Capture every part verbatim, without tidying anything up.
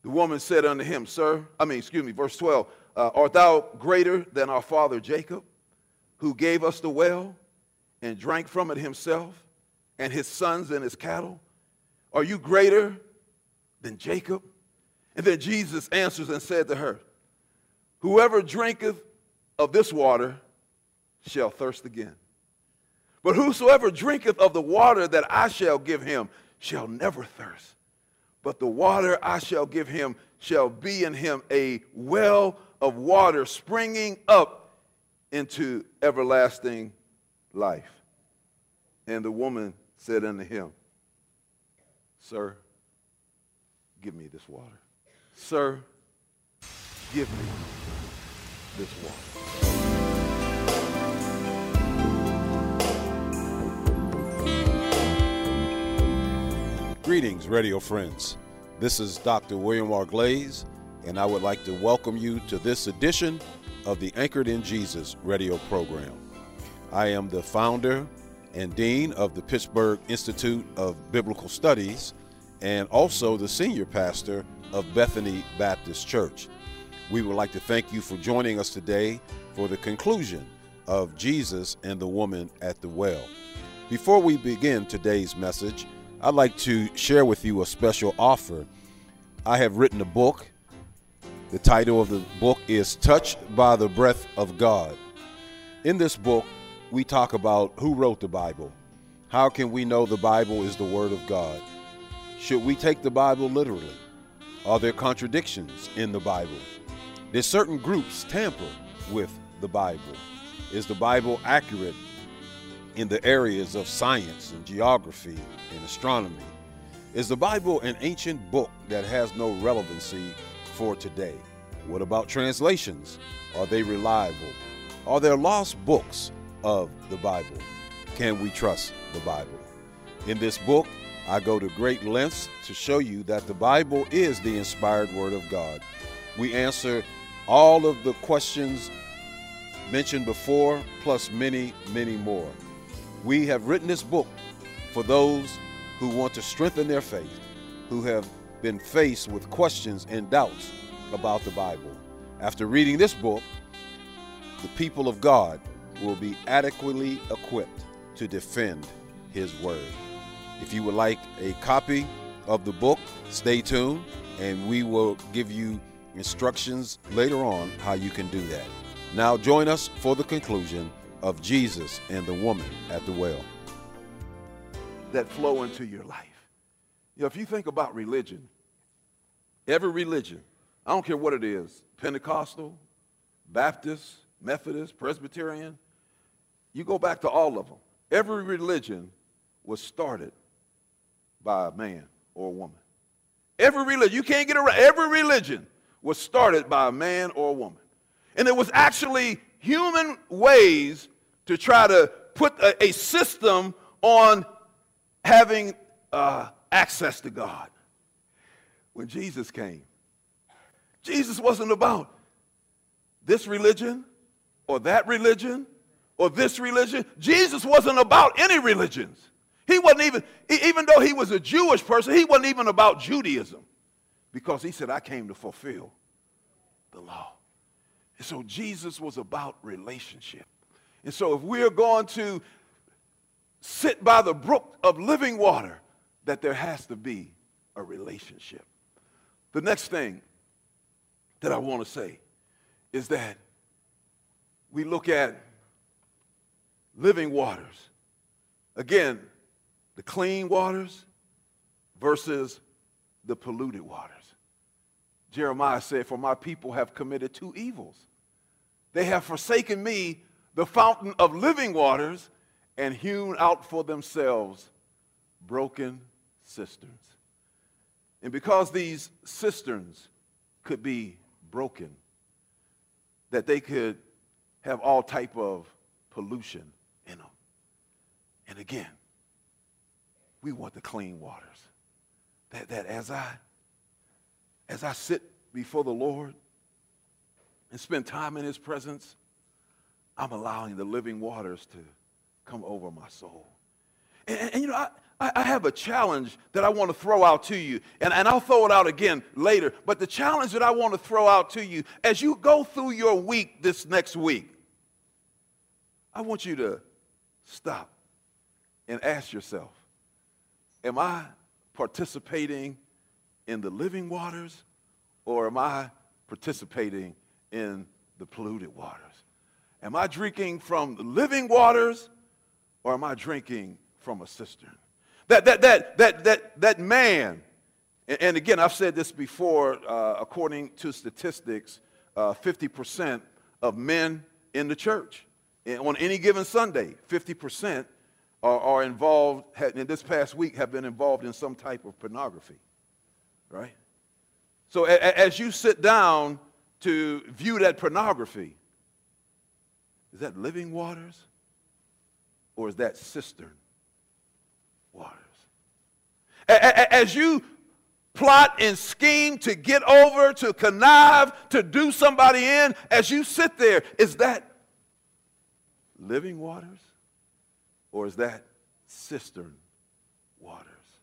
The woman said unto him, Sir, I mean, excuse me, verse twelve, uh, art thou greater than our father Jacob, who gave us the well and drank from it himself, and his sons and his cattle? Are you greater than Jacob? And then Jesus answers and said to her, Whoever drinketh of this water shall thirst again. But whosoever drinketh of the water that I shall give him shall never thirst. But the water I shall give him shall be in him a well of water springing up into everlasting life. And the woman said unto him, Sir, give me this water. Sir, give me this water. Greetings, radio friends. This is Doctor William R. Glaze, and I would like to welcome you to this edition of the Anchored in Jesus radio program. I am the founder and dean of the Pittsburgh Institute of Biblical Studies and also the senior pastor of Bethany Baptist Church. We would like to thank you for joining us today for the conclusion of Jesus and the woman at the well. Before we begin today's message, I'd like to share with you a special offer. I have written a book. The title of the book is Touched by the Breath of God. In this book, we talk about who wrote the Bible. How can we know the Bible is the Word of God? Should we take the Bible literally? Are there contradictions in the Bible? Did certain groups tamper with the Bible? Is the Bible accurate in the areas of science and geography and astronomy? Is the Bible an ancient book that has no relevancy for today? What about translations? Are they reliable? Are there lost books of the Bible? Can we trust the Bible? In this book, I go to great lengths to show you that the Bible is the inspired Word of God. We answer all of the questions mentioned before, plus many, many more. We have written this book for those who want to strengthen their faith, who have been faced with questions and doubts about the Bible. After reading this book, the people of God will be adequately equipped to defend His Word. If you would like a copy of the book, stay tuned, and we will give you instructions later on how you can do that. Now join us for the conclusion of Jesus and the woman at the well. That flow into your life. You know, if you think about religion, every religion, I don't care what it is, Pentecostal, Baptist, Methodist, Presbyterian, you go back to all of them. Every religion was started by a man or a woman. Every religion, you can't get around, every religion was started by a man or a woman. And it was actually human ways to try to put a, a system on having uh, access to God. When Jesus came, Jesus wasn't about this religion or that religion or this religion. Jesus wasn't about any religions. He wasn't even, even though he was a Jewish person, he wasn't even about Judaism, because he said, I came to fulfill the law. And so Jesus was about relationship. And so if we're going to sit by the brook of living water, that there has to be a relationship. The next thing that I want to say is that we look at living waters. Again, the clean waters versus the polluted waters. Jeremiah said, for my people have committed two evils. They have forsaken me, the fountain of living waters, and hewn out for themselves broken cisterns. And because these cisterns could be broken, that they could have all type of pollution in them. And again, we want the clean waters. That, that as I as I sit before the Lord and spend time in His presence, I'm allowing the living waters to come over my soul. And, and, and you know, I, I, I have a challenge that I want to throw out to you, and, and I'll throw it out again later. But the challenge that I want to throw out to you as you go through your week this next week, I want you to stop and ask yourself, am I participating in the living waters, or am I participating in the polluted waters? Am I drinking from the living waters, or am I drinking from a cistern? That that that that that that man, and, and again, I've said this before. Uh, according to statistics, uh, fifty percent of men in the church on any given Sunday, fifty percent are, are involved. In this past week, have been involved in some type of pornography. Right? So a, a, as you sit down to view that pornography, is that living waters, or is that cistern waters? A, a, as you plot and scheme to get over, to connive, to do somebody in, as you sit there, is that living waters, or is that cistern waters?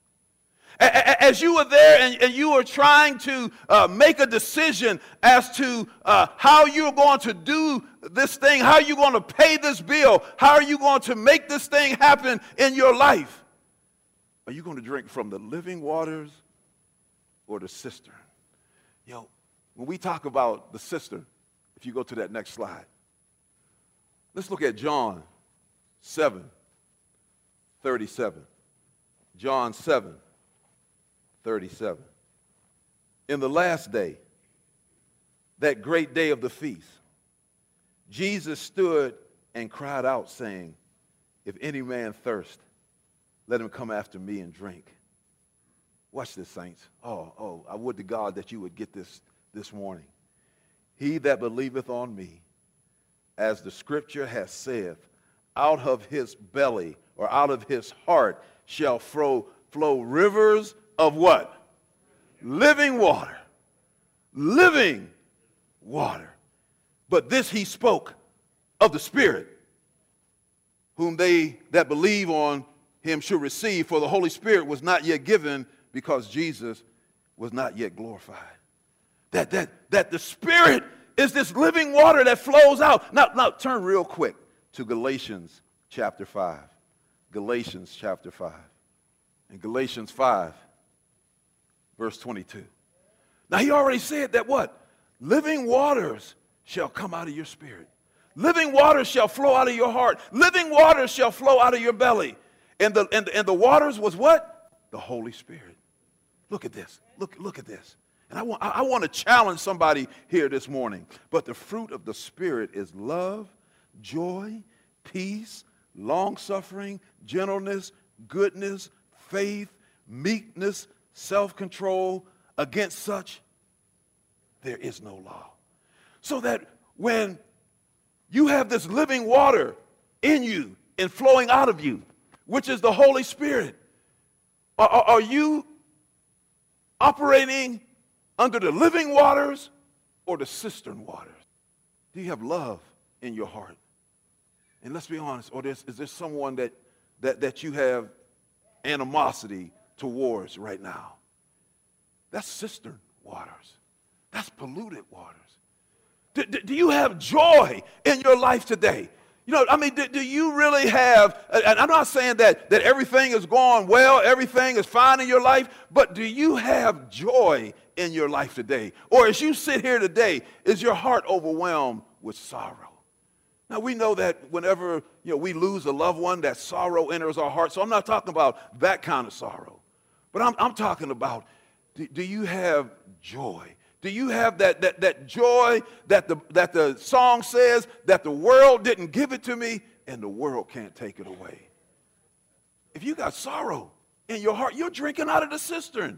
As you were there and, and you were trying to uh, make a decision as to uh, how you're going to do this thing, how you're going to pay this bill, how are you going to make this thing happen in your life, are you going to drink from the living waters or the cistern? You know, when we talk about the cistern, if you go to that next slide, let's look at John seven thirty-seven. John seven thirty-seven. In the last day, that great day of the feast, Jesus stood and cried out, saying, if any man thirst, let him come after me and drink. Watch this, saints. Oh, oh, I would to God that you would get this this morning. He that believeth on me, as the scripture has said, out of his belly or out of his heart shall flow, flow rivers of what? Living water. Living water. But this he spoke of the Spirit, whom they that believe on him should receive, for the Holy Spirit was not yet given, because Jesus was not yet glorified. That, that, that the Spirit is this living water that flows out. Now, now turn real quick to Galatians chapter five. Galatians chapter five. In Galatians five, verse twenty-two. Now he already said that what? Living waters shall come out of your spirit. Living waters shall flow out of your heart. Living waters shall flow out of your belly. And the, and the, and the waters was what? The Holy Spirit. Look at this. Look, look at this. And I want, I want to challenge somebody here this morning. But the fruit of the Spirit is love, joy, peace, long-suffering, gentleness, goodness, faith, meekness, self-control. Against such, there is no law. So that when you have this living water in you and flowing out of you, which is the Holy Spirit, are, are you operating under the living waters or the cistern waters? Do you have love in your heart? And let's be honest, or is there someone that, that, that you have animosity towards right now? That's cistern waters. That's polluted waters. Do, do, do you have joy in your life today? You know, I mean, do, do you really have, and I'm not saying that, that everything is going well, everything is fine in your life, but do you have joy in your life today? Or as you sit here today, is your heart overwhelmed with sorrow? Now, we know that whenever, you know, we lose a loved one, that sorrow enters our heart. So I'm not talking about that kind of sorrow. But I'm, I'm talking about, do, do you have joy? Do you have that, that, that joy that the, that the song says, that the world didn't give it to me and the world can't take it away? If you got sorrow in your heart, you're drinking out of the cistern.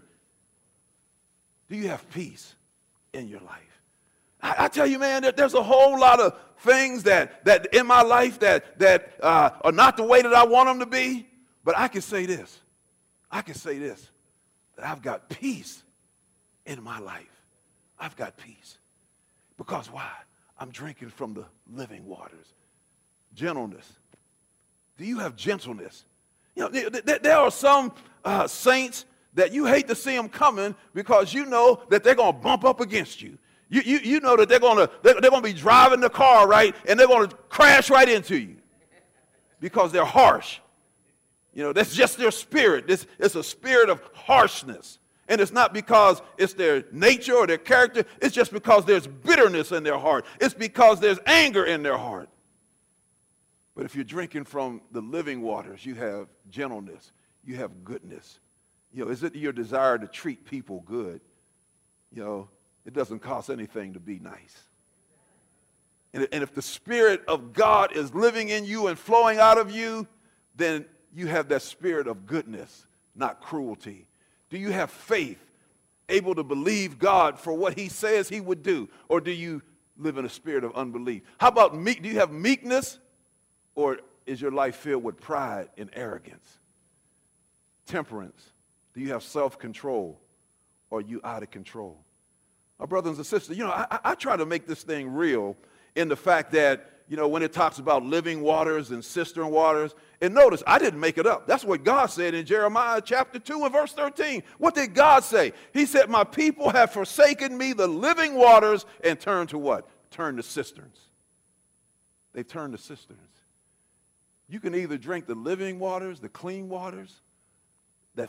Do you have peace in your life? I, I tell you, man, that there's a whole lot of things that, that in my life that, that uh, are not the way that I want them to be. But I can say this. I can say this, that I've got peace in my life. I've got peace. Because why? I'm drinking from the living waters. Gentleness. Do you have gentleness? You know, th- th- there are some uh, saints that you hate to see them coming because you know that they're going to bump up against you. You, you, you know that they're going to they're, they're going to be driving the car, right, and they're going to crash right into you because they're harsh. You know, that's just their spirit. This, it's a spirit of harshness. And it's not because it's their nature or their character. It's just because there's bitterness in their heart. It's because there's anger in their heart. But if you're drinking from the living waters, you have gentleness. You have goodness. You know, is it your desire to treat people good? You know, it doesn't cost anything to be nice. And, and if the Spirit of God is living in you and flowing out of you, then you have that spirit of goodness, not cruelty. Do you have faith, able to believe God for what he says he would do? Or do you live in a spirit of unbelief? How about meek? Do you have meekness? Or is your life filled with pride and arrogance? Temperance. Do you have self-control? Or are you out of control? My brothers and sisters, you know, I, I try to make this thing real in the fact that, you know, when it talks about living waters and cistern waters, and notice, I didn't make it up. That's what God said in Jeremiah chapter two and verse thirteen. What did God say? He said, my people have forsaken me, the living waters, and turned to what? Turned to cisterns. They turned to cisterns. You can either drink the living waters, the clean waters, that,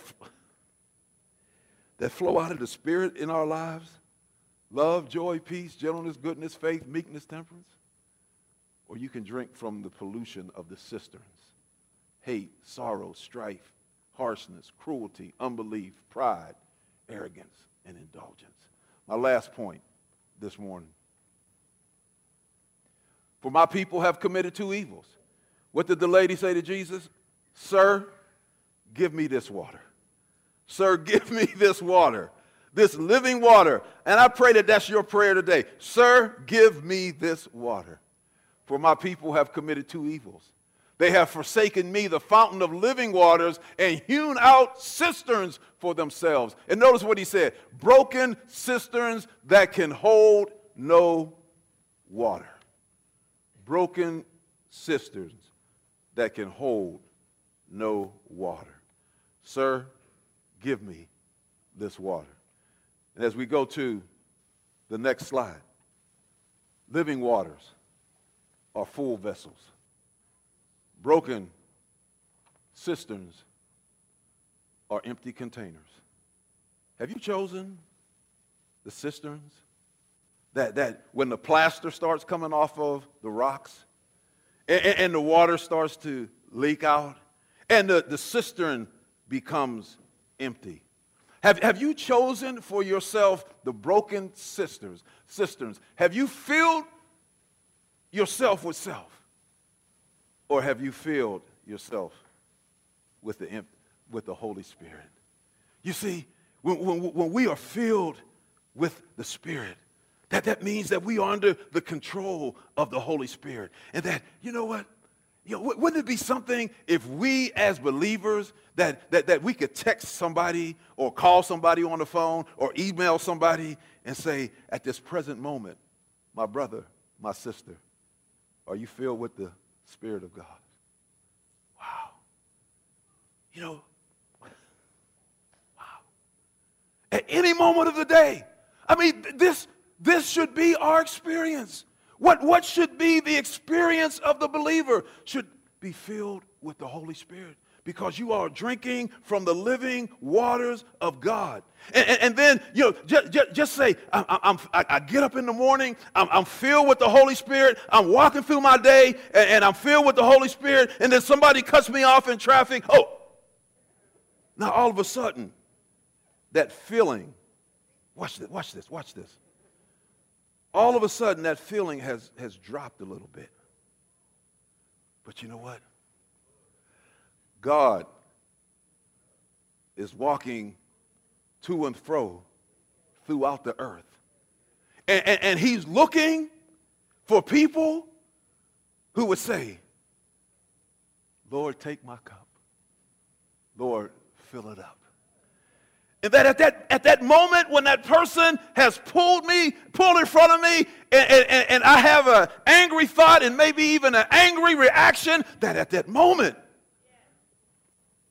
that flow out of the Spirit in our lives, love, joy, peace, gentleness, goodness, faith, meekness, temperance, or you can drink from the pollution of the cisterns. Hate, sorrow, strife, harshness, cruelty, unbelief, pride, arrogance, and indulgence. My last point this morning. For my people have committed two evils. What did the lady say to Jesus? Sir, give me this water. Sir, give me this water, this living water. And I pray that that's your prayer today. Sir, give me this water. For my people have committed two evils. They have forsaken me, the fountain of living waters, and hewn out cisterns for themselves. And notice what he said, broken cisterns that can hold no water. Broken cisterns that can hold no water. Sir, give me this water. And as we go to the next slide, living waters are full vessels. Broken cisterns are empty containers. Have you chosen the cisterns that, that when the plaster starts coming off of the rocks and, and the water starts to leak out and the, the cistern becomes empty? Have, have you chosen for yourself the broken cisterns? cisterns? Have you filled yourself with self? Or have you filled yourself with the, with the Holy Spirit? You see, when, when, when we are filled with the Spirit, that, that means that we are under the control of the Holy Spirit. And that, you know what? You know, wouldn't it be something if we as believers, that, that, that we could text somebody or call somebody on the phone or email somebody and say, at this present moment, my brother, my sister, are you filled with the Spirit of God? Wow. You know, wow. At any moment of the day, I mean, this, this should be our experience. What, what should be the experience of the believer? Should be filled with the Holy Spirit, because you are drinking from the living waters of God. And, and, and then, you know, just, just, just say, I, I'm, I, I get up in the morning, I'm, I'm filled with the Holy Spirit, I'm walking through my day, and, and I'm filled with the Holy Spirit, and then somebody cuts me off in traffic. Oh, now all of a sudden, that feeling, watch this, watch this, watch this. All of a sudden, that feeling has, has dropped a little bit. But you know what? God is walking to and fro throughout the earth. And, and, and he's looking for people who would say, Lord, take my cup. Lord, fill it up. And that at that at that moment when that person has pulled me, pulled in front of me, and, and, and I have an angry thought and maybe even an angry reaction, that at that moment,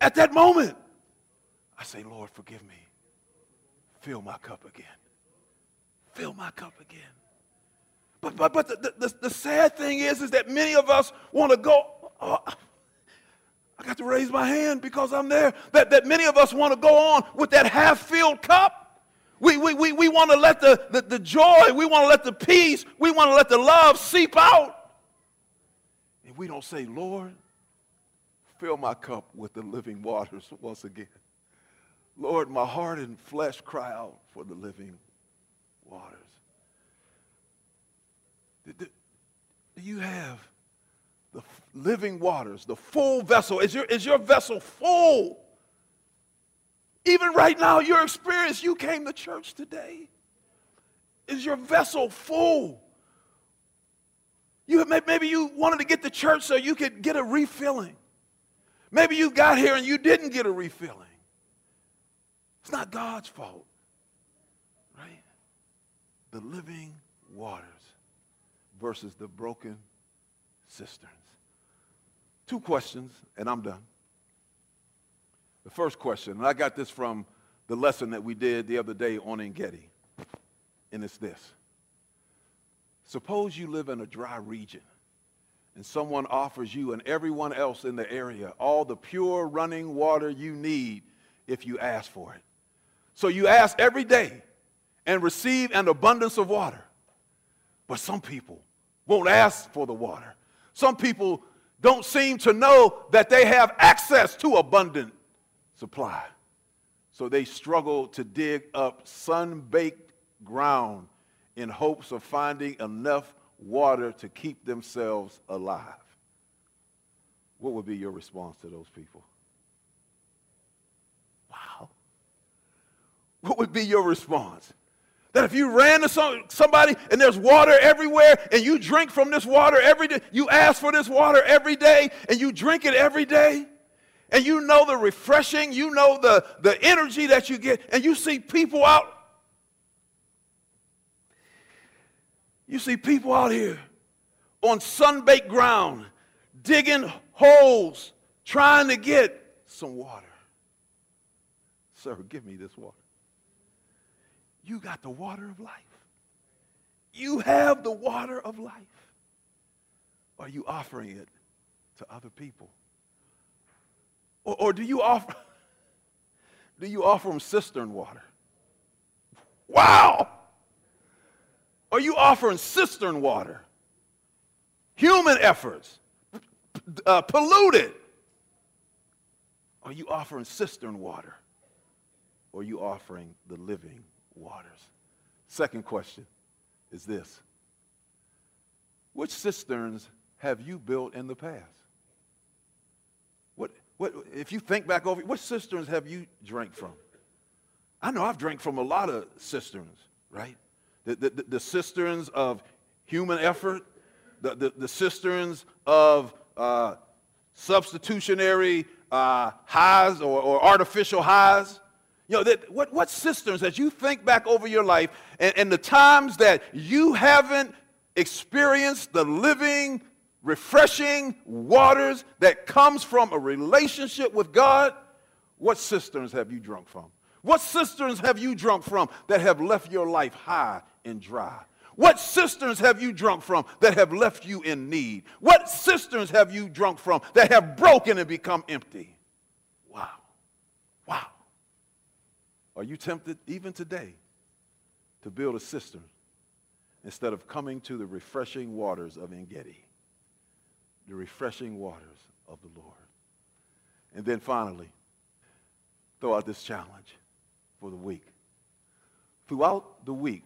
At that moment, I say, Lord, forgive me. Fill my cup again. Fill my cup again. But but but the, the, the sad thing is, is that many of us want to go, oh, I got to raise my hand because I'm there, that, that many of us want to go on with that half-filled cup. We, we, we, we want to let the, the, the joy, we want to let the peace, we want to let the love seep out. And we don't say, Lord, fill my cup with the living waters once again. Lord, my heart and flesh cry out for the living waters. Do, do you have the living waters, the full vessel? Is your, is your vessel full? Even right now, your experience, you came to church today. Is your vessel full? You, maybe you wanted to get to church so you could get a refilling. Maybe you got here and you didn't get a refilling. It's not God's fault, right? The living waters versus the broken cisterns. Two questions, and I'm done. The first question, and I got this from the lesson that we did the other day on Engedi, and it's this. Suppose you live in a dry region, and someone offers you and everyone else in the area all the pure running water you need if you ask for it. So you ask every day and receive an abundance of water. But some people won't ask for the water. Some people don't seem to know that they have access to abundant supply. So they struggle to dig up sun-baked ground in hopes of finding enough water to keep themselves alive. What would be your response to those people? Wow. What would be your response? That if you ran to some, somebody and there's water everywhere and you drink from this water every day, you ask for this water every day and you drink it every day, and you know the refreshing, you know the, the energy that you get, and you see people out, you see people out here on sun-baked ground, digging holes, trying to get some water. Sir, give me this water. You got the water of life. You have the water of life. Are you offering it to other people? Or, or do you offer, do you offer them cistern water? Wow! Are you offering cistern water? Human efforts, uh, polluted. Are you offering cistern water? Or are you offering the living waters? Second question is this. Which cisterns have you built in the past? What, what, if you think back over, what cisterns have you drank from? I know I've drank from a lot of cisterns, right? The, the, the cisterns of human effort, the, the, the cisterns of uh, substitutionary uh, highs or, or artificial highs. You know, that, what, what cisterns, as you think back over your life and, and the times that you haven't experienced the living, refreshing waters that comes from a relationship with God, what cisterns have you drunk from? What cisterns have you drunk from that have left your life high and dry? What cisterns have you drunk from that have left you in need? What cisterns have you drunk from that have broken and become empty? Wow. Wow. Are you tempted even today to build a cistern instead of coming to the refreshing waters of Engedi, the refreshing waters of the Lord? And then finally, throw out this challenge for the week. Throughout the week,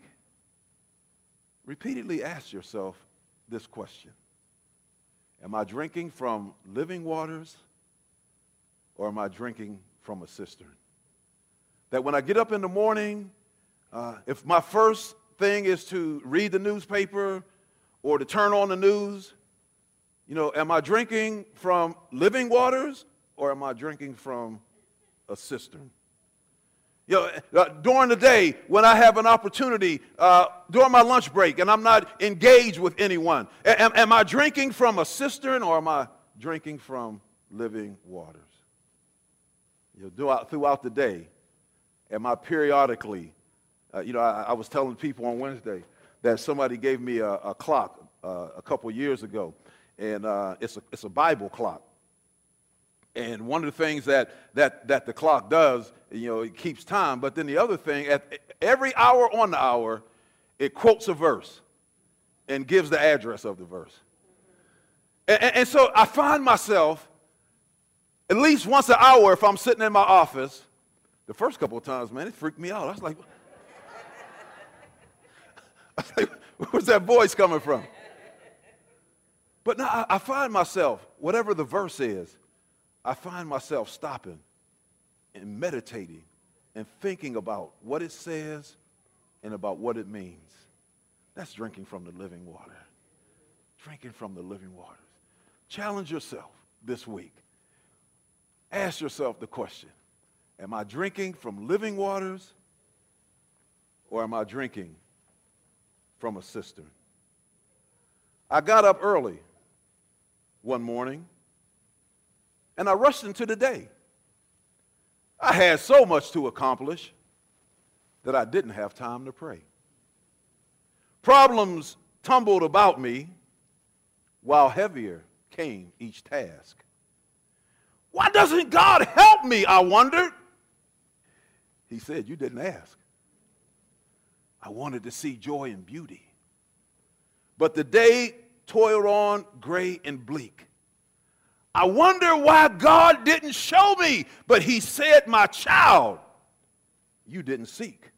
repeatedly ask yourself this question. Am I drinking from living waters or am I drinking from a cistern? That when I get up in the morning, uh, if my first thing is to read the newspaper or to turn on the news, you know, am I drinking from living waters or am I drinking from a cistern? You know, uh, during the day when I have an opportunity, uh, during my lunch break and I'm not engaged with anyone, am, am I drinking from a cistern or am I drinking from living waters? You know, throughout, throughout the day, am I periodically, uh, you know, I, I was telling people on Wednesday that somebody gave me a, a clock uh, a couple years ago, and uh, it's a it's a Bible clock. And one of the things that that that the clock does, you know, it keeps time. But then the other thing, at every hour on the hour, it quotes a verse and gives the address of the verse. And, and, and so I find myself at least once an hour, if I'm sitting in my office, the first couple of times, man, it freaked me out. I was like, I was like, where's that voice coming from? But now I, I find myself, whatever the verse is, I find myself stopping and meditating and thinking about what it says and about what it means. That's drinking from the living water. Drinking from the living waters. Challenge yourself this week. Ask yourself the question, am I drinking from living waters or am I drinking from a cistern? I got up early one morning and I rushed into the day. I had so much to accomplish that I didn't have time to pray. Problems tumbled about me while heavier came each task. Why doesn't God help me, I wondered? He said, you didn't ask. I wanted to see joy and beauty. But the day toiled on gray and bleak. I wonder why God didn't show me, but he said, my child, you didn't seek.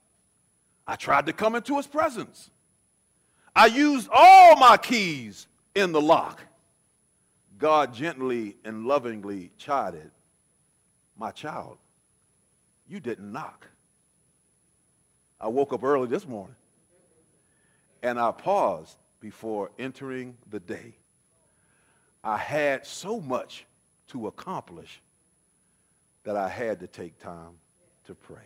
I tried to come into his presence. I used all my keys in the lock. God gently and lovingly chided, my child, you didn't knock. I woke up early this morning and I paused before entering the day. I had so much to accomplish that I had to take time to pray.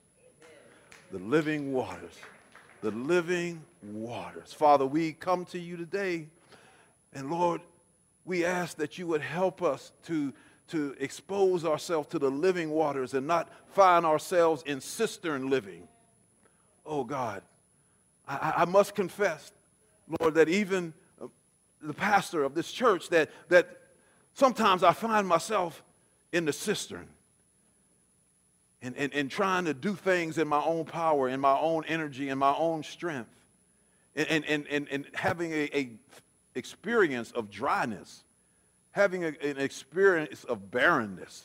The living waters, the living waters. Father, we come to you today, and Lord, we ask that you would help us to, to expose ourselves to the living waters and not find ourselves in cistern living. Oh God, I, I must confess, Lord, that even the pastor of this church, that, that sometimes I find myself in the cistern and, and, and trying to do things in my own power, in my own energy, in my own strength, and, and, and, and having a, a experience of dryness, having a, an experience of barrenness.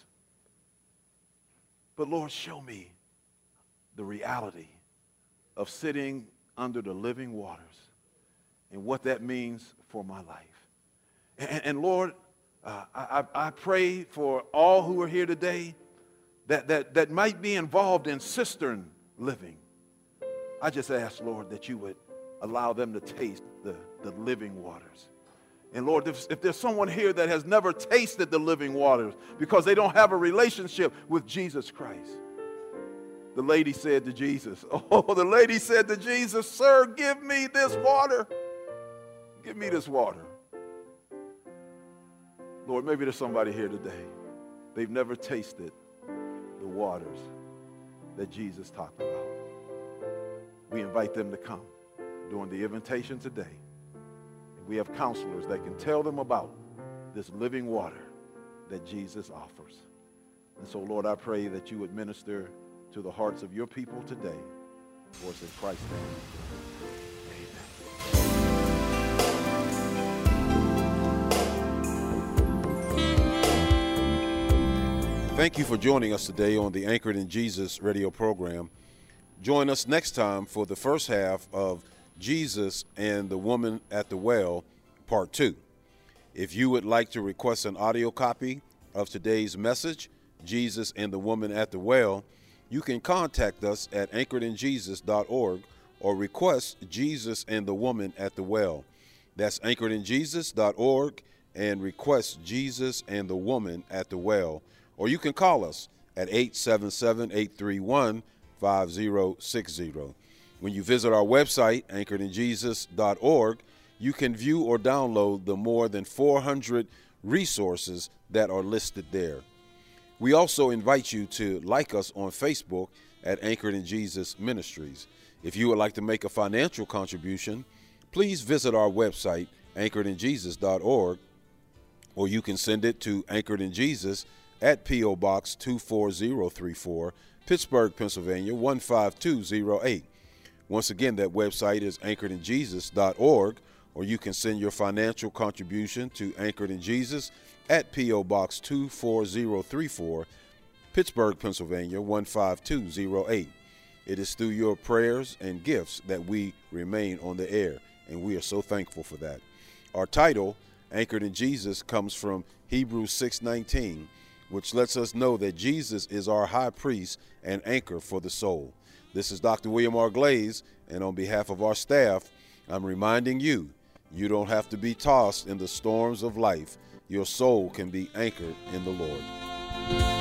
But Lord, show me the reality of sitting under the living waters and what that means for my life. And, and Lord, uh, I, I pray for all who are here today that, that, that might be involved in cistern living. I just ask, Lord, that you would allow them to taste the, the living waters. And Lord, if, if there's someone here that has never tasted the living waters because they don't have a relationship with Jesus Christ, the lady said to Jesus, oh, the lady said to Jesus, sir, give me this water. Give me this water. Lord, maybe there's somebody here today. They've never tasted the waters that Jesus talked about. We invite them to come during the invitation today. And we have counselors that can tell them about this living water that Jesus offers. And so, Lord, I pray that you would minister to the hearts of your people today. For it's in Christ's name. Thank you for joining us today on the Anchored in Jesus radio program. Join us next time for the first half of Jesus and the Woman at the Well, Part two. If you would like to request an audio copy of today's message, Jesus and the Woman at the Well, you can contact us at anchored in jesus dot org or request Jesus and the Woman at the Well. That's anchored in jesus dot org and request Jesus and the Woman at the Well. Or you can call us at eight seven seven, eight three one, five zero six zero. When you visit our website, anchored in jesus dot org, you can view or download the more than four hundred resources that are listed there. We also invite you to like us on Facebook at Anchored in Jesus Ministries. If you would like to make a financial contribution, please visit our website, anchored in jesus dot org, or you can send it to Anchored in Jesus at P O Box two four zero three four, Pittsburgh, Pennsylvania one five two zero eight. Once again, that website is anchored in jesus dot org, or you can send your financial contribution to Anchored in Jesus at P O Box two four zero three four, Pittsburgh, Pennsylvania one five two zero eight. It is through your prayers and gifts that we remain on the air, and we are so thankful for that. Our title, Anchored in Jesus, comes from Hebrews six nineteen, which lets us know that Jesus is our high priest and anchor for the soul. This is Doctor William R. Glaze, and on behalf of our staff, I'm reminding you, you don't have to be tossed in the storms of life. Your soul can be anchored in the Lord.